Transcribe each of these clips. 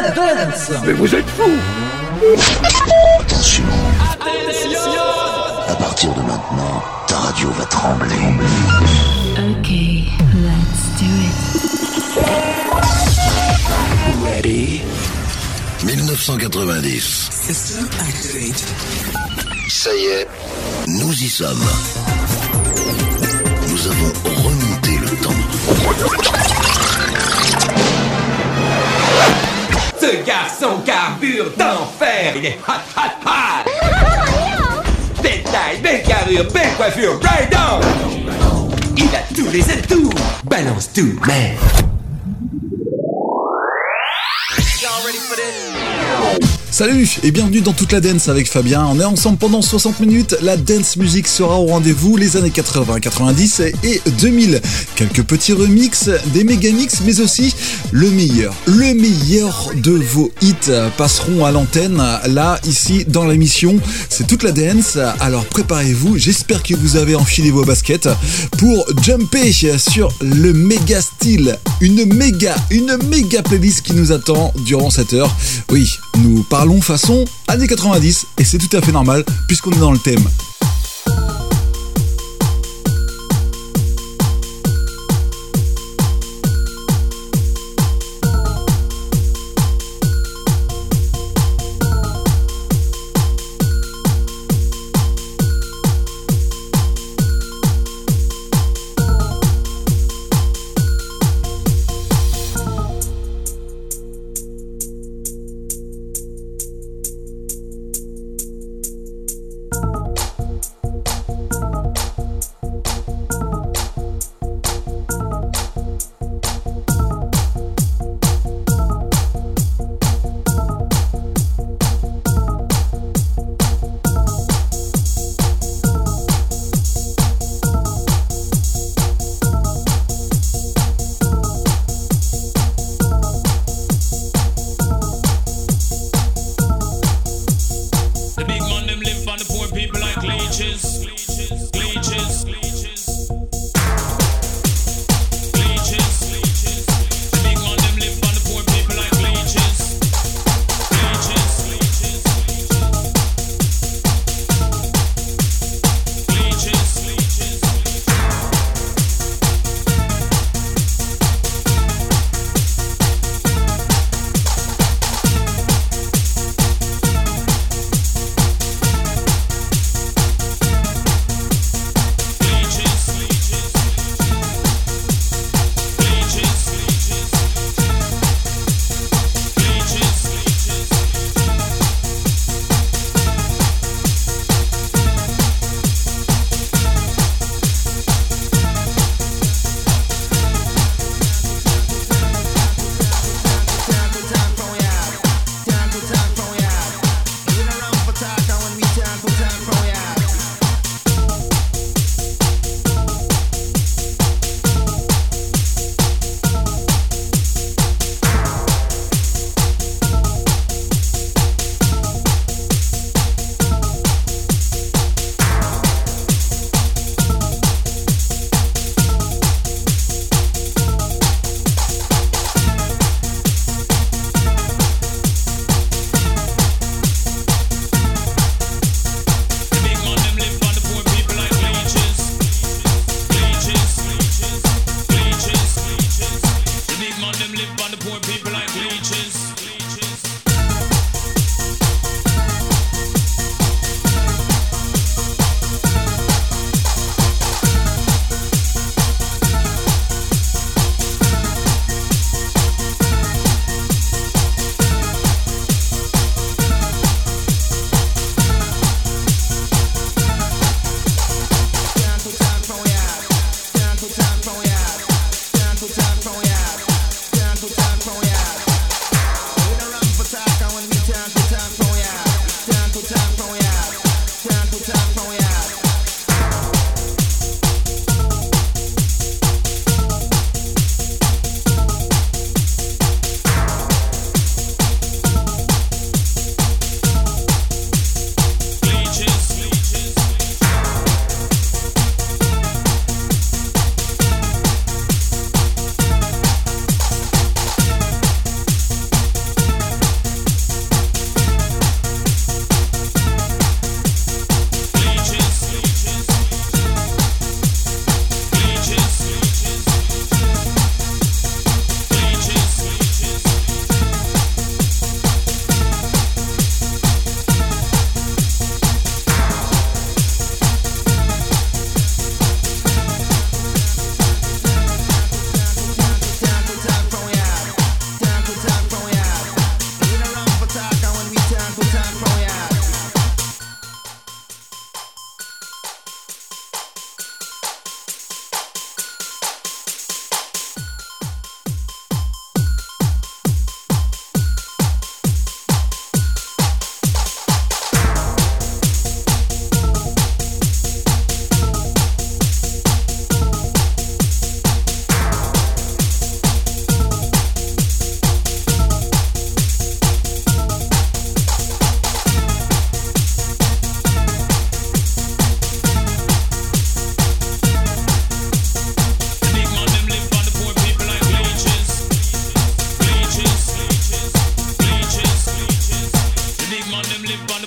Mais vous êtes fous! Attention. À partir de maintenant, ta radio va trembler. Okay, let's do it. Ready? 1990. System activate. Ça y est, nous y sommes. Nous avons remonté le temps. Ce garçon carbure d'enfer, il est hot, hot, hot. Belle taille, belle carrure, belle coiffure, right on. Il a tous les atouts, balance tout, man. Salut et bienvenue dans Toute la Dance avec Fabien. On est ensemble pendant 60 minutes. La dance music sera au rendez-vous, les années 80, 90 et 2000. Quelques petits remixes, des méga mix, mais aussi le meilleur de vos hits passeront à l'antenne. Là, ici, dans l'émission, c'est Toute la Dance. Alors préparez-vous, j'espère que vous avez enfilé vos baskets pour jumper sur le méga style. Une méga playlist qui nous attend durant cette heure. Oui, nous parlons façon années 90 et c'est tout à fait normal puisqu'on est dans le thème.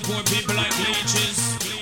poor people like leeches.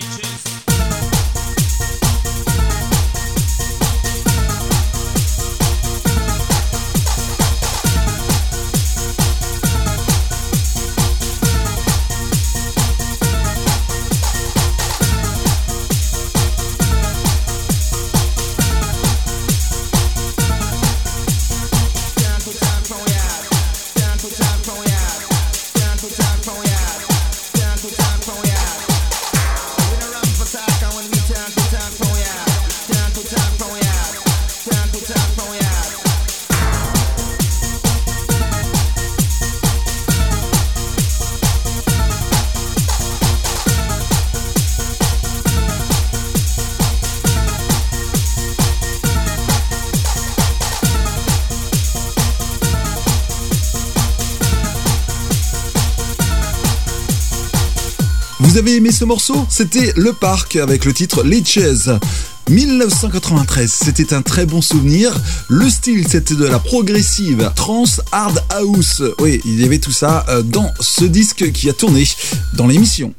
Vous avez aimé ce morceau? C'était Le Parc avec le titre Leeches. 1993, c'était un très bon souvenir. Le style, c'était de la progressive trance hard house. Oui, il y avait tout ça dans ce disque qui a tourné dans l'émission.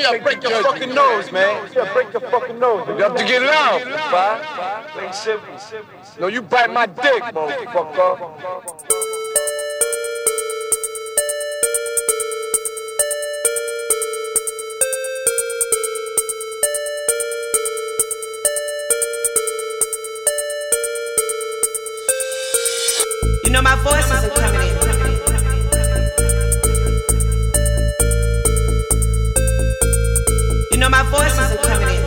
You know my voice isn't coming in. You know my voice isn't coming in.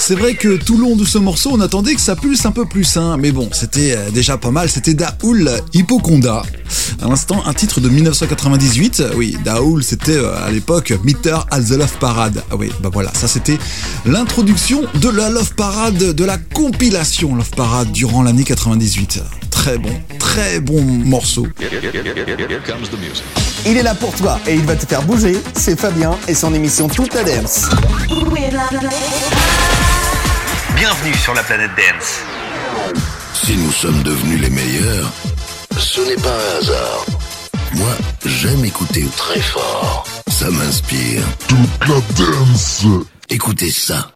c'est vrai que tout le long de ce morceau, on attendait que ça pulse un peu plus, hein. Mais bon, c'était déjà pas mal. C'était Daoul Hippoconda. À l'instant, un titre de 1998. Oui, Daoul, c'était à l'époque Meter at the Love Parade. Ah oui, bah voilà, ça c'était l'introduction de la Love Parade, de la compilation Love Parade durant l'année 98. Très bon morceau. Il est là pour toi et il va te faire bouger. C'est Fabien et son émission Toute la Dance. Bienvenue sur la planète Dance. Si nous sommes devenus les meilleurs, ce n'est pas un hasard. Moi, j'aime écouter très fort. Ça m'inspire. Toute la dance. Écoutez ça.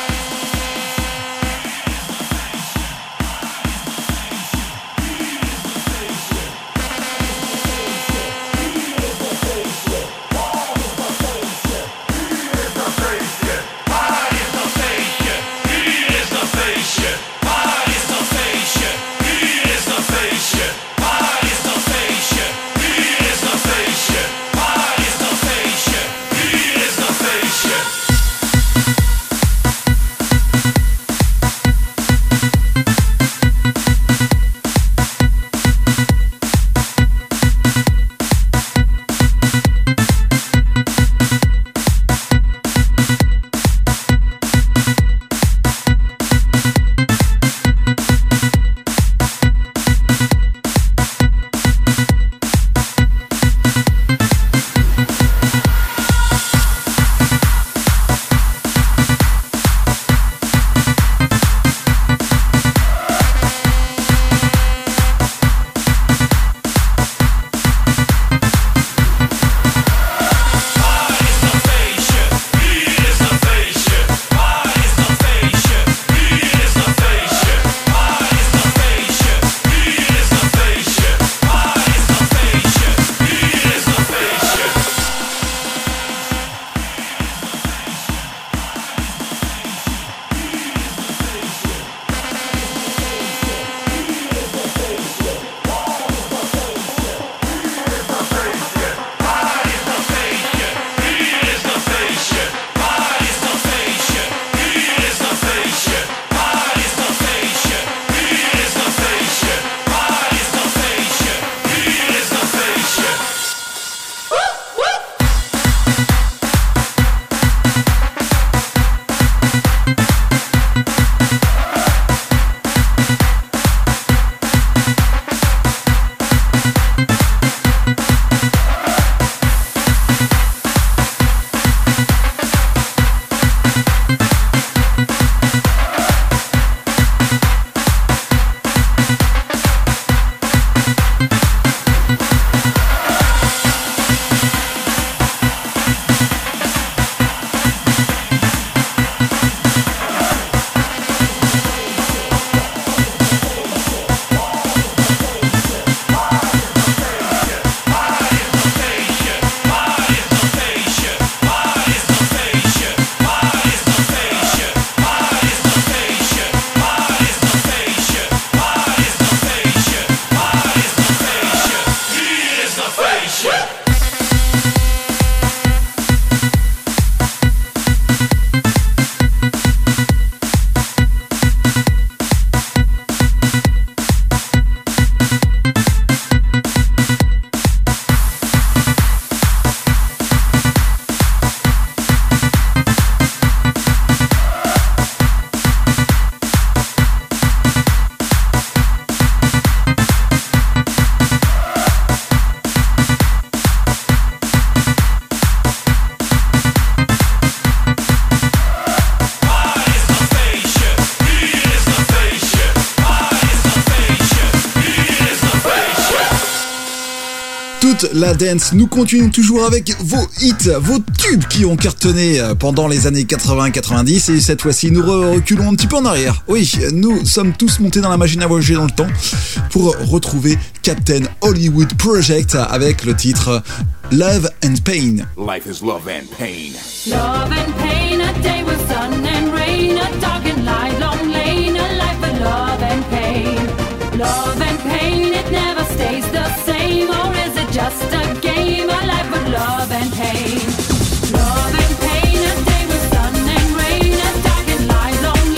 La dance, nous continuons toujours avec vos hits, vos tubes qui ont cartonné pendant les années 80-90 et cette fois-ci nous reculons un petit peu en arrière. Oui, nous sommes tous montés dans la machine à voyager dans le temps pour retrouver Captain Hollywood Project avec le titre Love and Pain. Life is love and pain. Love and pain, a day with sun and rain, a dark and light, long lane, a life of love and pain. Love and pain, it never stays the same, or is it just a game, a life of love and pain? Love and pain, a day with sun and rain, a dark and light, long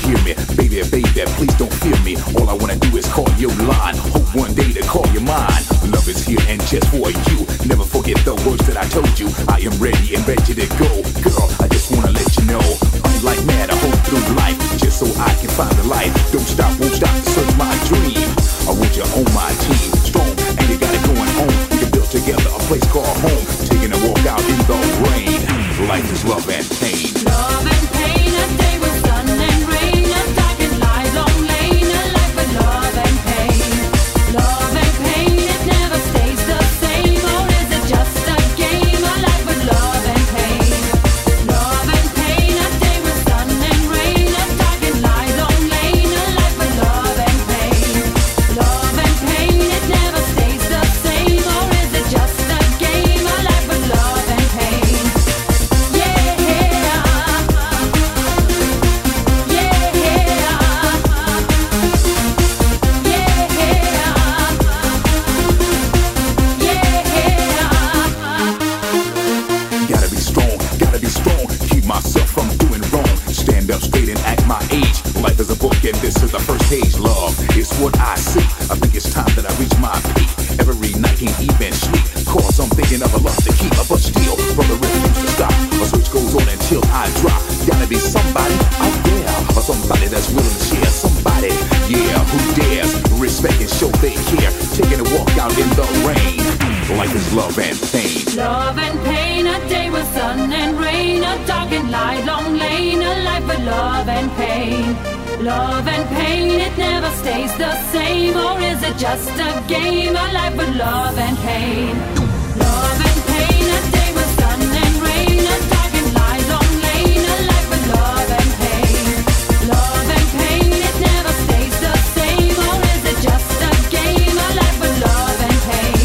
hear me. Baby, baby, please don't fear me. All I wanna do is call your line. Hope one day to call you mine. Love is here and just for you. Never forget the words that I told you. I am ready and ready to go. Girl, I just wanna let you know, I'm like mad, I hope through life, just so I can find the light. Don't stop, won't stop to search my dream. I want you on my team, strong, and you got it going on. We can build together a place called home, taking a walk out in the rain. Life is love and pain. Love and pain, a day with sun and rain, a dark and light, long lane, a life with love and pain. Love and pain, it never stays the same, or is it just a game? A life with love and pain. Love and pain, a day with sun and rain, a dark and light, long lane, a life with love and pain. Love and pain, it never stays the same, or is it just a game? A life with love and pain. Gotta be strong, keep myself from doing wrong. Stand up straight and act my age. Life is a book and this is the first page. Love is what I see. I think it's time that I reach my peak. Every night can't even sleep, cause I'm thinking of a love to keep. But still, brother, refuse to stop. A search goes on until I drop. Gotta be somebody out there, or somebody that's willing to share. Somebody, yeah, who dares respect and show they care. Taking a walk out in the rain. Life is love and pain. Love and pain, a day with sun and rain, a dark and light, long lane, a life with love and pain. Love and pain, it never stays the same, or is it just a game? A life with love and pain. Love and pain, a day with sun and rain, a dark and light, long lane, a life with love and pain. Love and pain, it never stays the same, or is it just a game? A life with love and pain.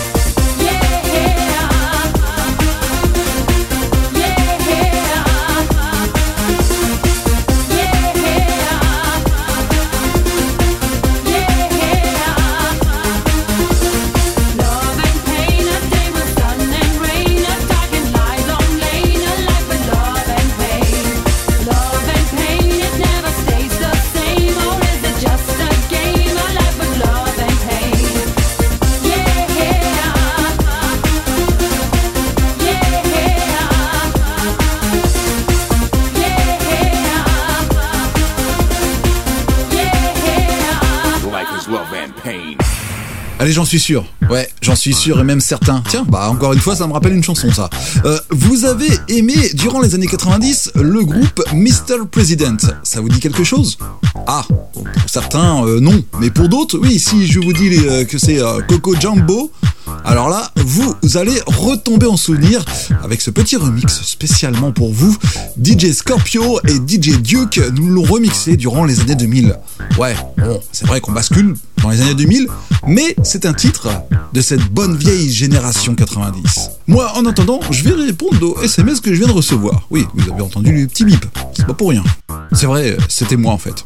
Allez, j'en suis sûr. Ouais, j'en suis sûr et même certain. Tiens, bah encore une fois, ça me rappelle une chanson, ça. Vous avez aimé, durant les années 90, le groupe Mr. President. Ça vous dit quelque chose ? Ah, pour certains, non. Mais pour d'autres, oui, si je vous dis que c'est Coco Jumbo, alors là, vous allez retomber en souvenir avec ce petit remix spécialement pour vous. DJ Scorpio et DJ Duke nous l'ont remixé durant les années 2000. Ouais, bon, c'est vrai qu'on bascule dans les années 2000, mais c'est un titre de cette bonne vieille génération 90. Moi, en attendant, je vais répondre au SMS que je viens de recevoir. Oui, vous avez entendu le petit bip, c'est pas pour rien. C'est vrai, c'était moi en fait.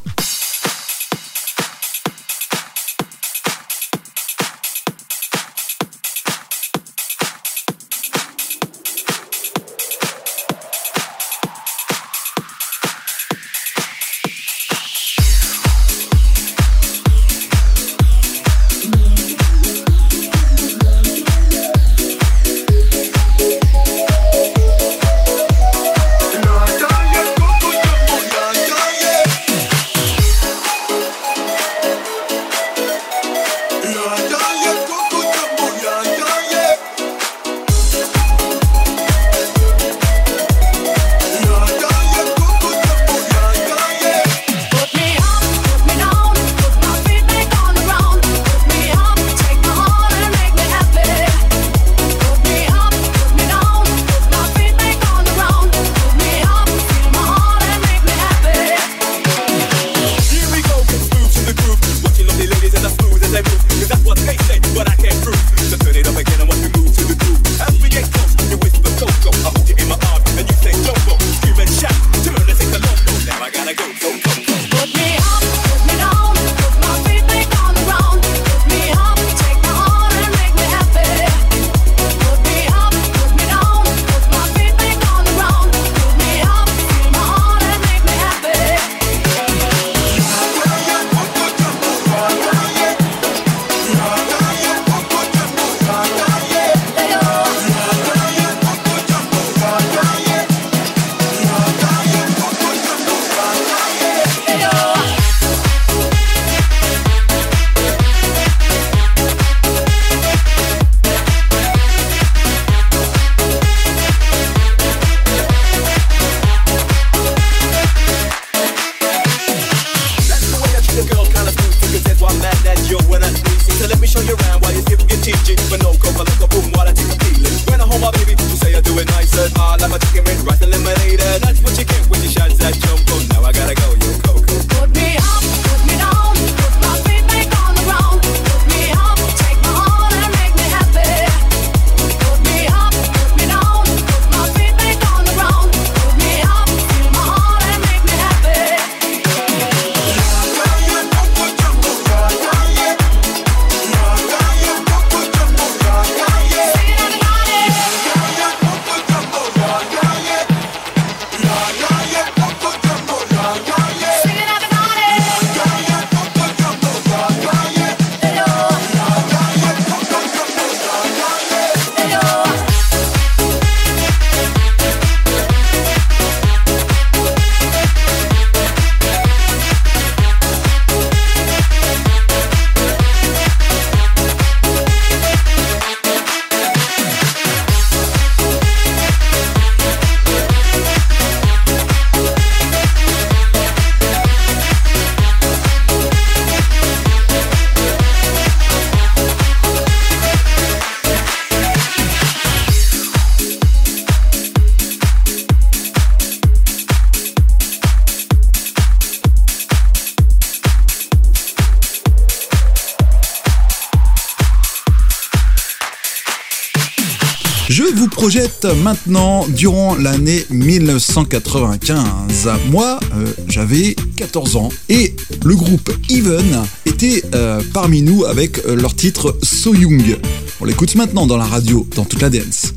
turn you around while you skip your teaching. But no coke, like a boom while I take a peeling. When I hold my baby, you say I do it nicer. Like my chicken red, rice and lemonade. That's what you get when you shots at jump. Oh, now I gotta go, yo, Coco. Put me up, put me down, put my feet back on the ground. Put me up, take my heart and make me happy. Put me up, put me down, put my feet back on the ground. Put me up, feel my heart and make me happy. Je vous projette maintenant durant l'année 1995. Moi, j'avais 14 ans et le groupe Even était parmi nous avec leur titre So Young. On l'écoute maintenant dans la radio, dans toute la dance.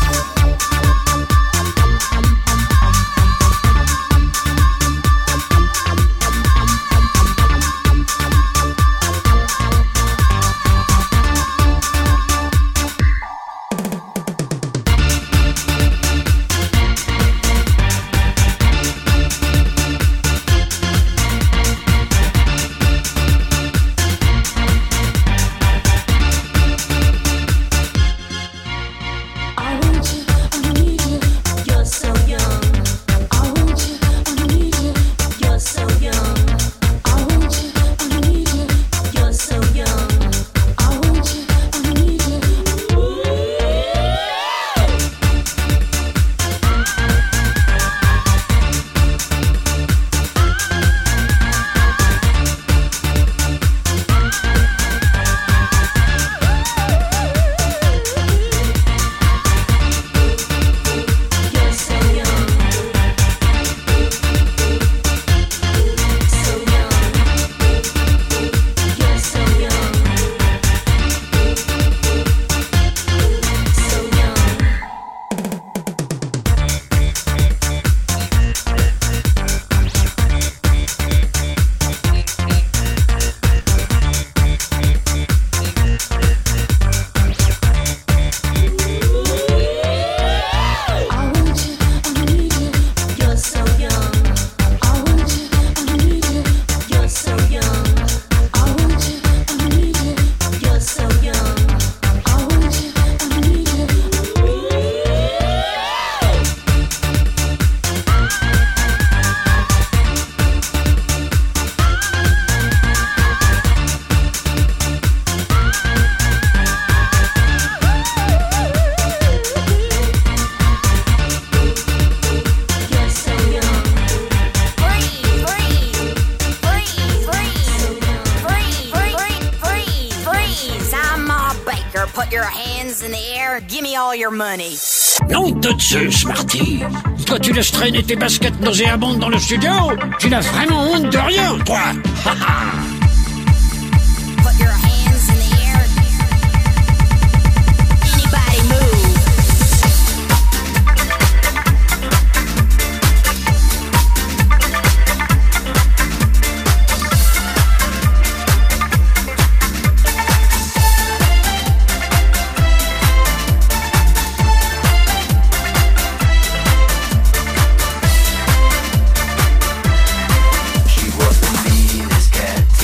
Nom de Zeus, Marty. Toi, tu laisses traîner tes baskets nauséabondes dans le studio? Tu n'as vraiment honte de rien, toi. Put your hands in the air. Anybody move? She was the meanest cat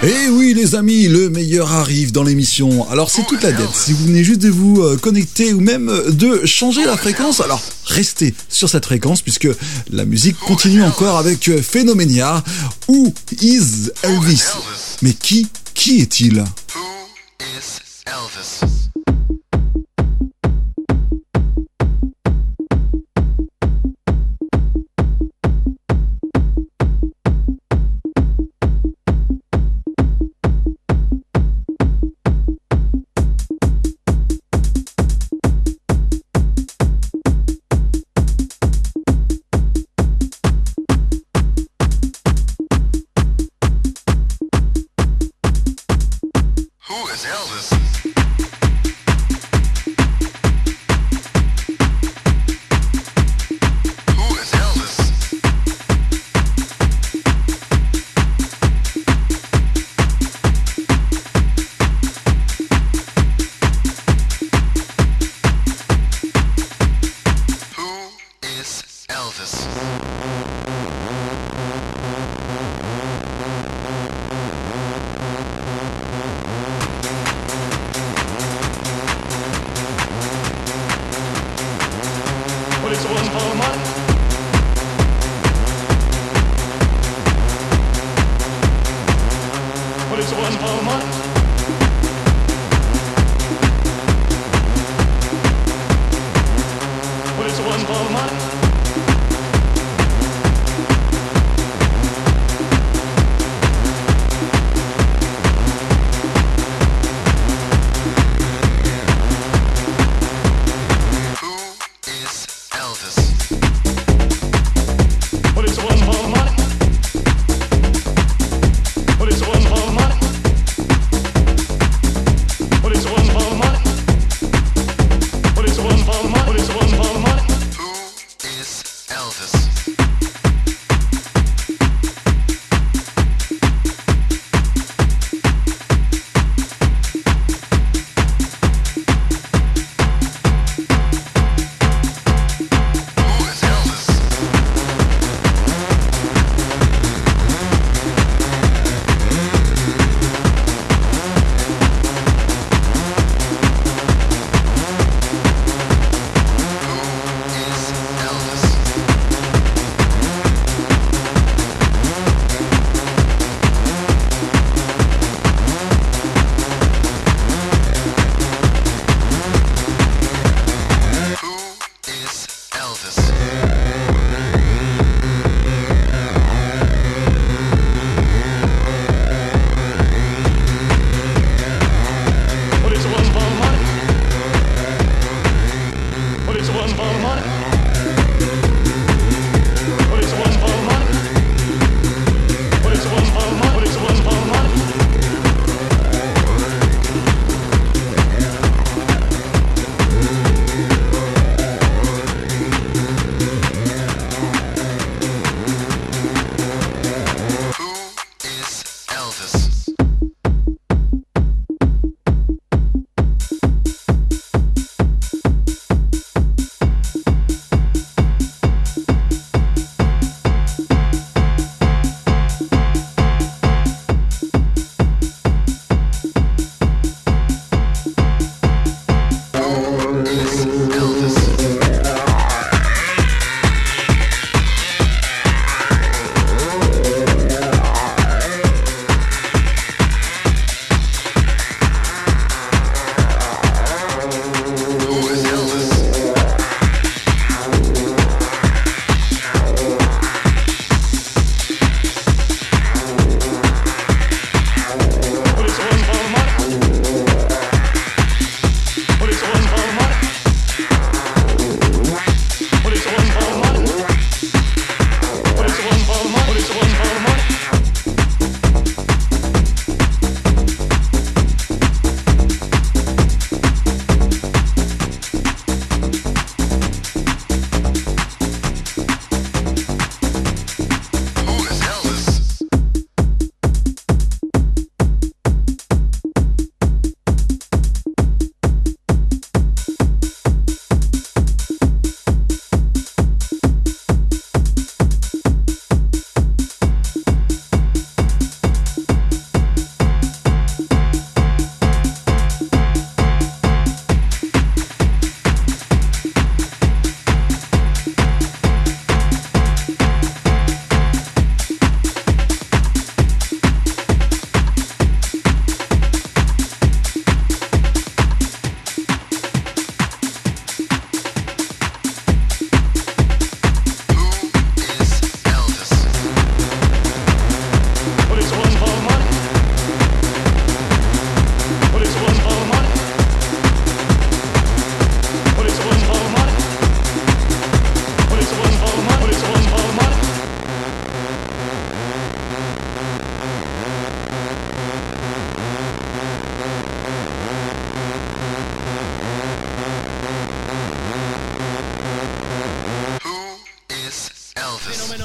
Et oui les amis, le meilleur arrive dans l'émission. Alors c'est toute la dance. Si vous venez juste de vous connecter ou même de changer la fréquence, alors restez sur cette fréquence puisque la musique continue encore avec Phenomena. Who is Elvis? Mais qui est-il?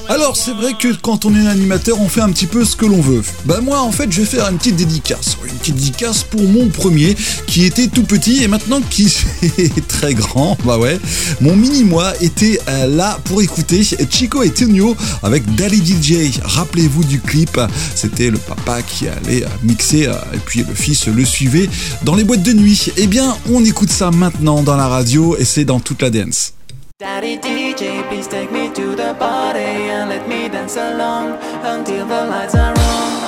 Alors c'est vrai que quand on est animateur, on fait un petit peu ce que l'on veut. Bah moi en fait je vais faire une petite dédicace pour mon premier qui était tout petit et maintenant qui est très grand. Bah ouais, mon mini-moi était là pour écouter Chico et Tonio avec Daddy DJ. Rappelez-vous du clip, c'était le papa qui allait mixer et puis le fils le suivait dans les boîtes de nuit. Eh bien on écoute ça maintenant dans la radio et c'est dans toute la dance. Daddy DJ, please take me to the party and let me dance along until the lights are on.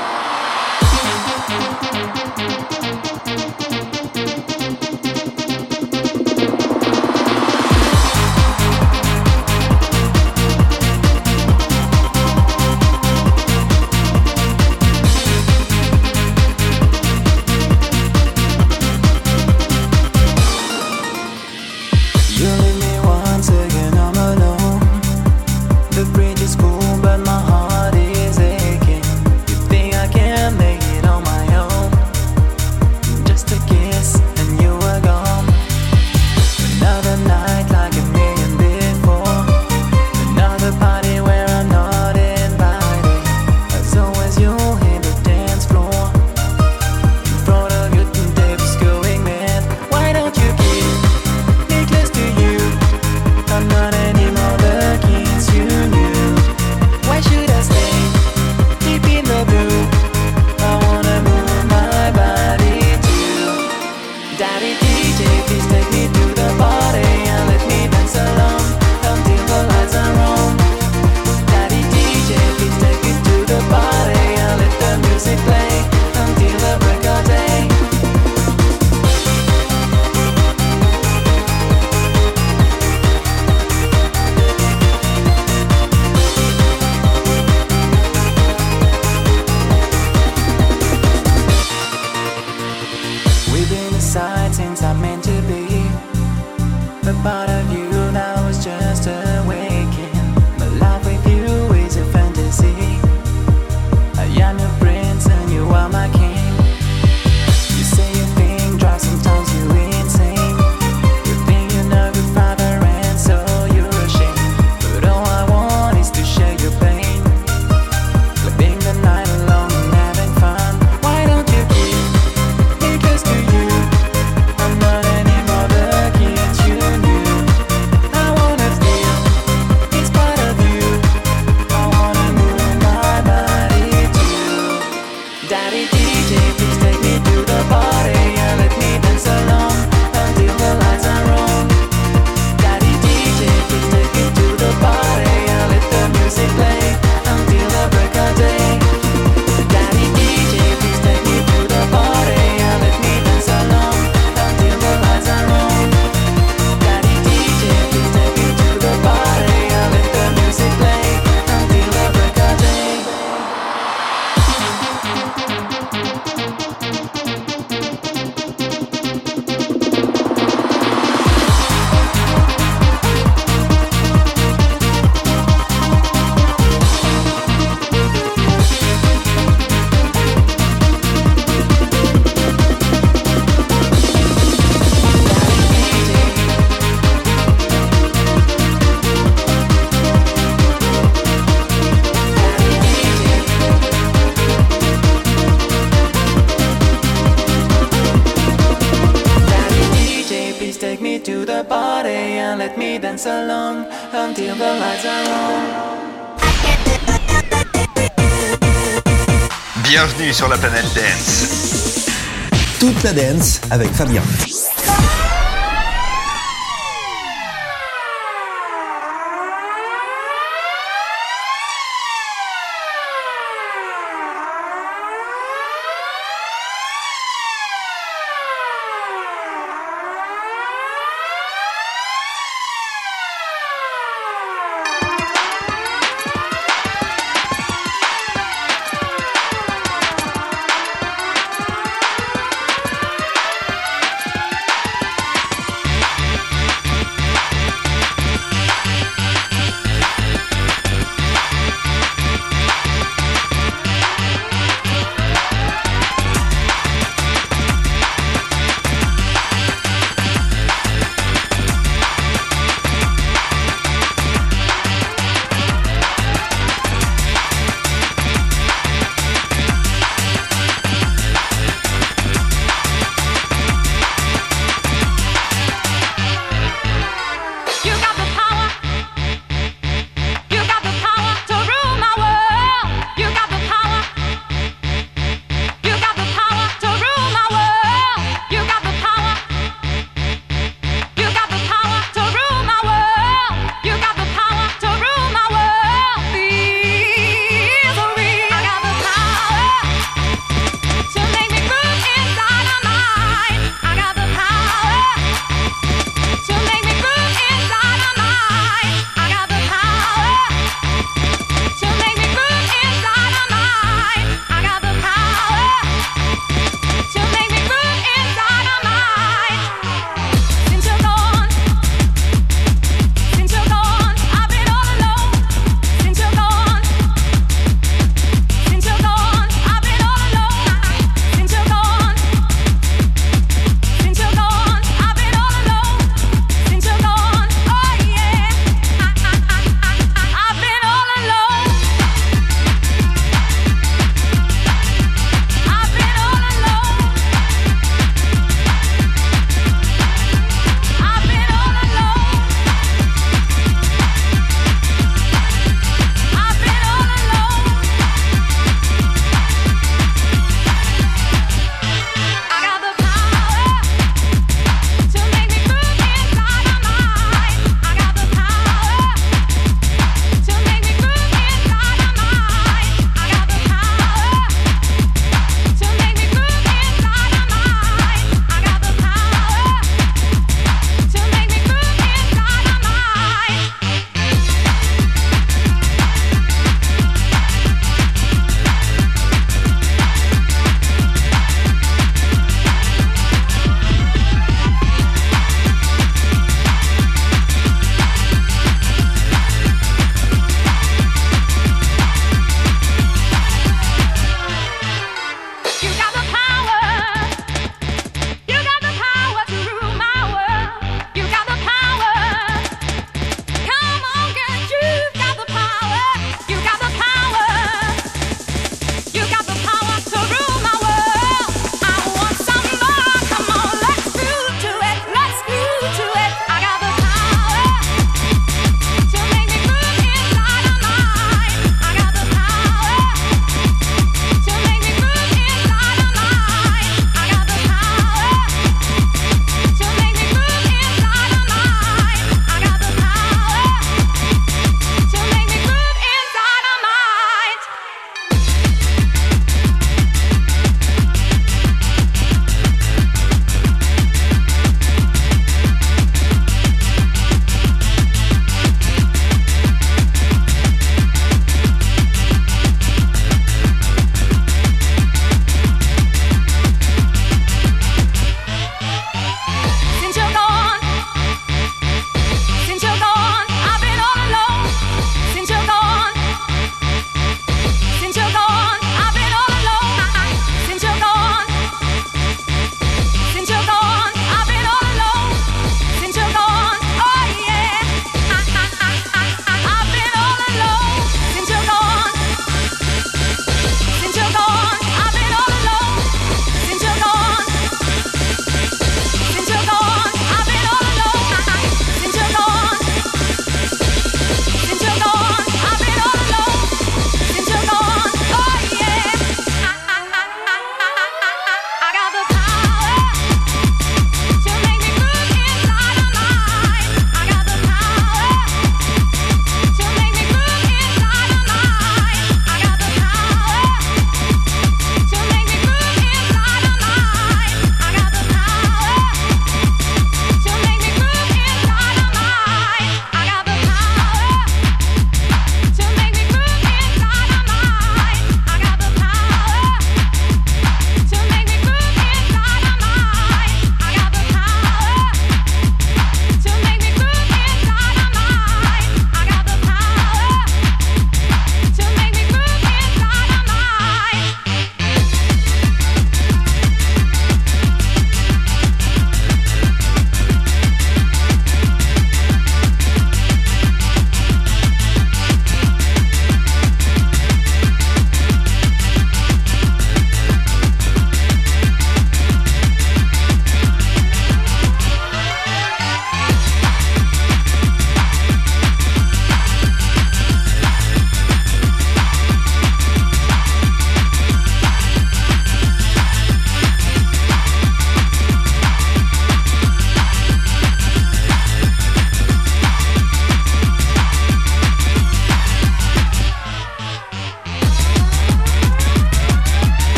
Bienvenue sur la planète Dance. Toute la dance avec Fabien.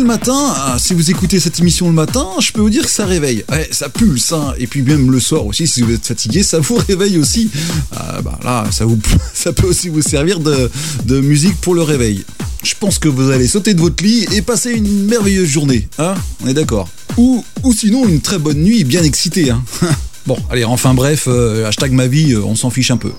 le matin, si vous écoutez cette émission le matin, je peux vous dire que ça réveille. Ouais, ça pulse, hein. Et puis même le soir aussi, si vous êtes fatigué, ça vous réveille aussi. Là, ça peut aussi vous servir de musique pour le réveil. Je pense que vous allez sauter de votre lit et passer une merveilleuse journée, hein. On est d'accord. Ou sinon une très bonne nuit bien excitée, hein. Bon, allez, enfin bref, hashtag ma vie, on s'en fiche un peu.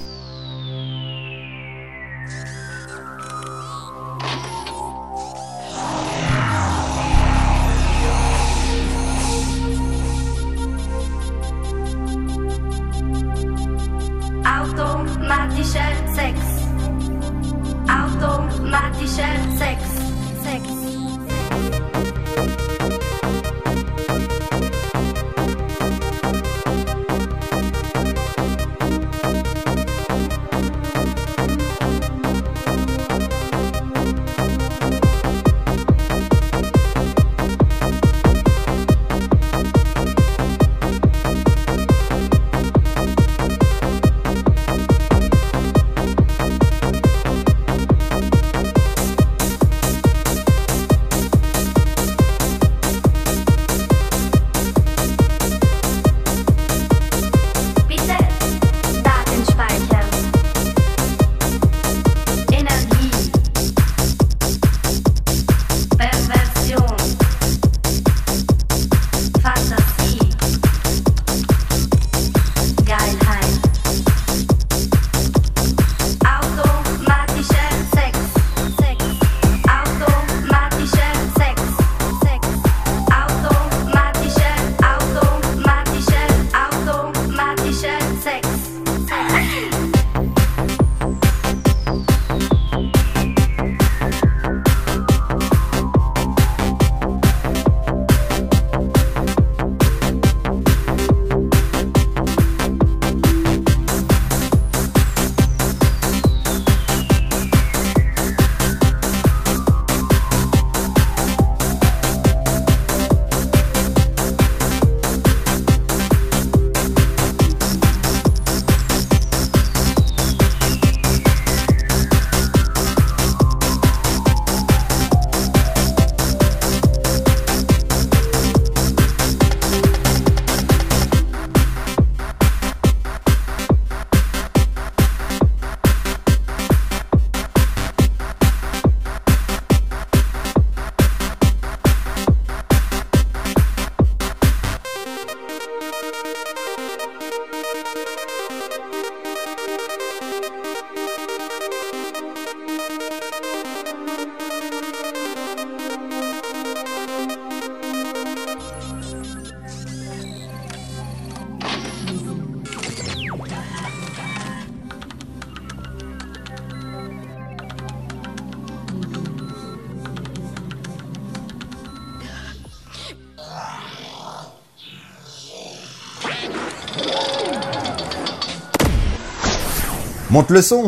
Monte le son.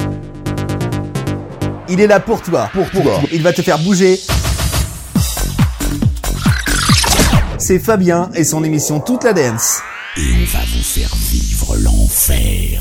Il est là pour toi. Il va te faire bouger. C'est Fabien et son émission Toute la Dance. Et on va vous faire vivre l'enfer.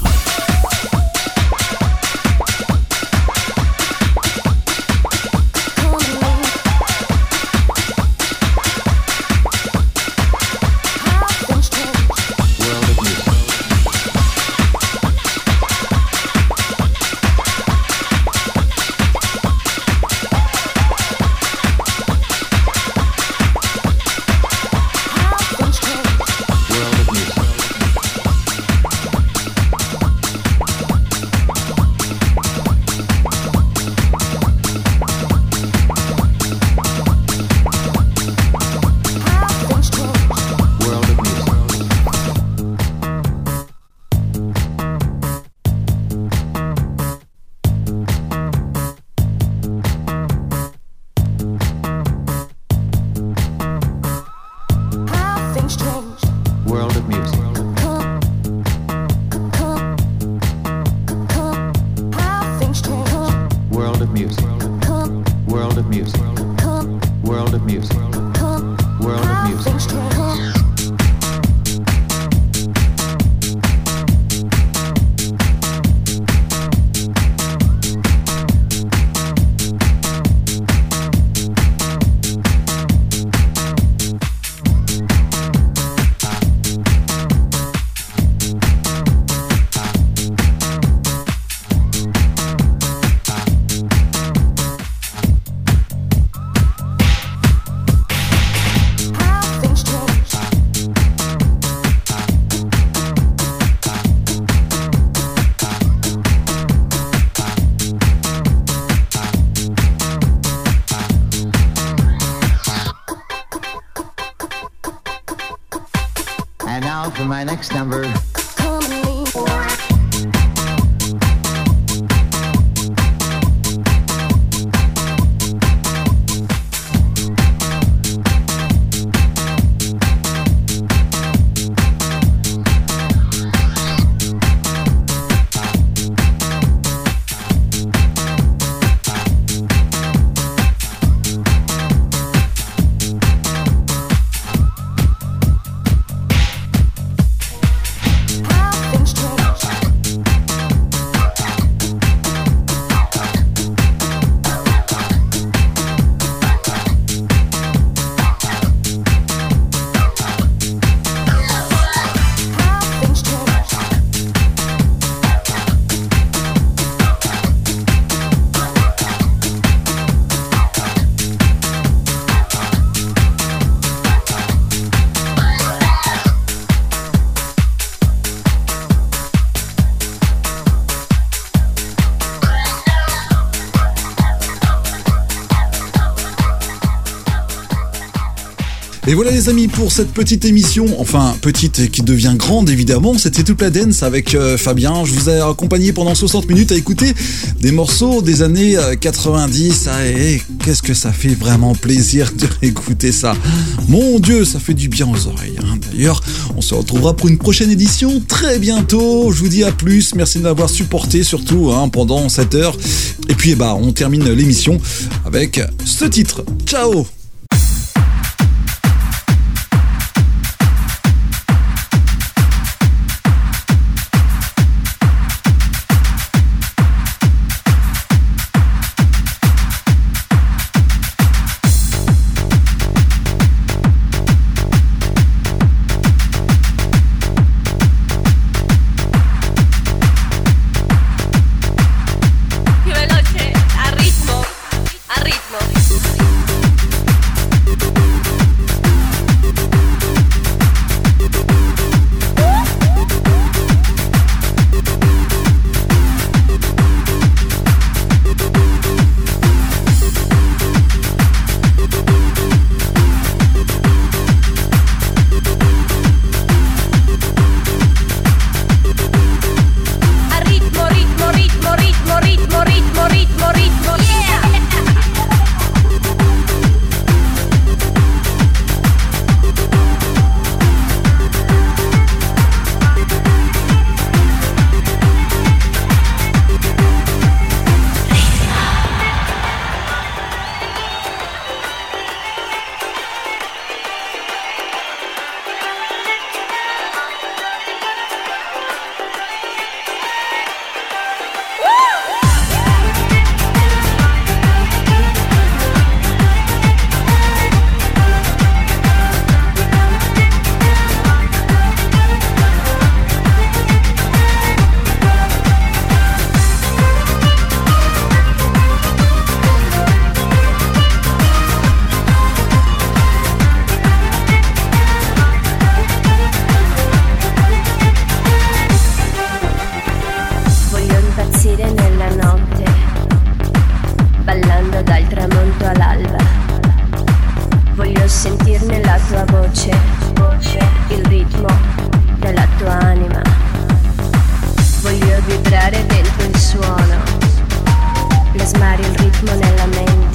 for my next number. Et voilà les amis pour cette petite émission, enfin petite qui devient grande évidemment, c'était toute la dance avec Fabien. Je vous ai accompagné pendant 60 minutes à écouter des morceaux des années 90. Et qu'est-ce que ça fait vraiment plaisir de réécouter ça. Mon Dieu, ça fait du bien aux oreilles. D'ailleurs, on se retrouvera pour une prochaine édition très bientôt. Je vous dis à plus, merci de m'avoir supporté surtout pendant cette heure. Et puis on termine l'émission avec ce titre. Ciao. il ritmo della tua anima. Voglio vibrare dentro il suono, plasmare il ritmo nella mente.